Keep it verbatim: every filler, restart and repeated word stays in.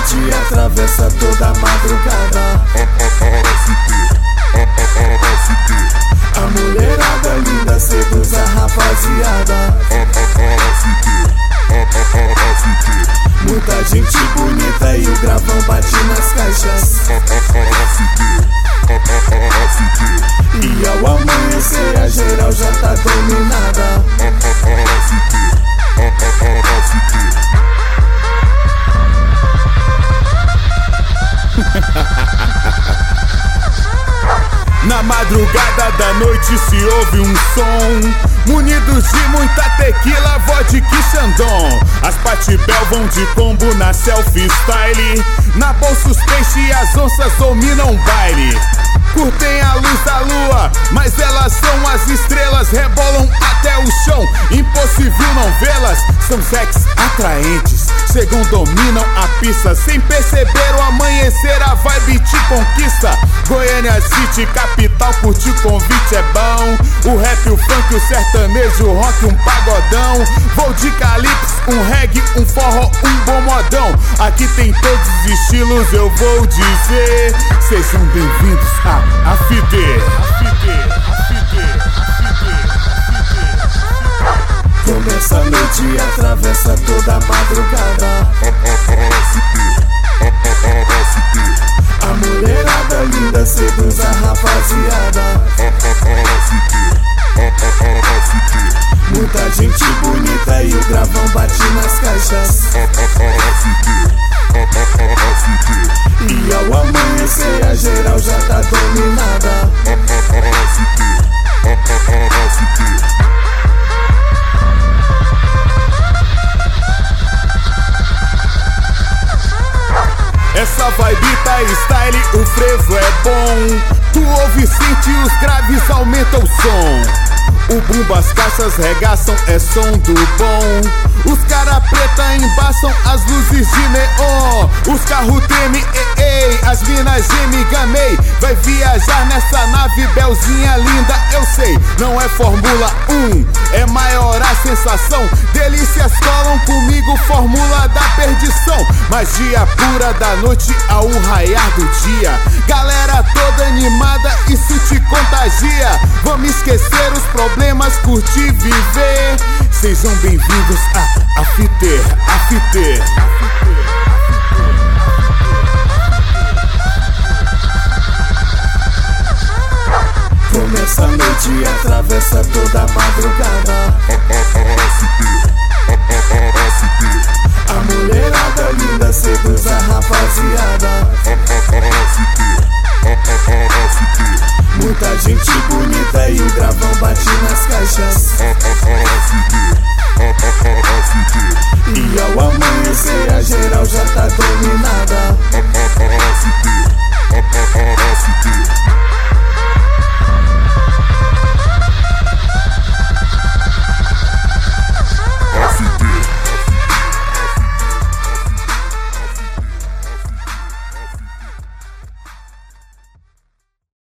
noite atravessa toda a madrugada. A mulherada linda seduz a rapaziada. Muita gente bonita e o gravão bate nas caixas. E ao amanhecer a geral já tá dominada. Na madrugada da noite se ouve um som, munidos de muita tequila, vodka e xandão. As patibel vão de combo na selfie style. Na bolsa os peixes e as onças dominam o baile. Curtem a luz da lua, mas elas são as estrelas, rebolam até o chão, impossível não vê-las. São sex atraentes, chegam, dominam a pista. Sem perceber o amanhecer, a vibe te conquista. Goiânia City, capital, curtir convite é bom. O rap, o funk, o sertanejo, o rock, um pagodão. Vou de calypso, um reggae, um forró, um bom modão. Aqui tem todos os estilos, eu vou dizer. Sejam bem-vindos a Afide. Começa a noite e atravessa toda a madrugada. A mulherada linda seduz a rapaziada. Muita gente bonita e o gravão bate nas caixas. E ao amanhecer a geral já tá dominada. Essa vibe tá style, o frevo é bom. Tu ouve e sente, os graves aumentam o som. O bumbo, as caixas regaçam, é som do bom. Os cara preta embaçam as luzes de neon. Os carros tremem, ei, ei, as minas gemem, gamei. Vai viajar nessa nave, belzinha linda, eu sei. Não é Fórmula um, é maior a sensação. Delícias colam comigo, fórmula da perdição. Magia pura da noite ao raiar do dia. Galera toda animada, isso te contagia. Vamos esquecer os problemas, curtir, viver. Sejam bem-vindos a Afide, Afide. Começa a noite e atravessa toda a madrugada. A mulherada linda seduz a rapaziada. Muita gente bonita e o gravão bate nas caixas. E ao amanhecer a geral já tá dominada.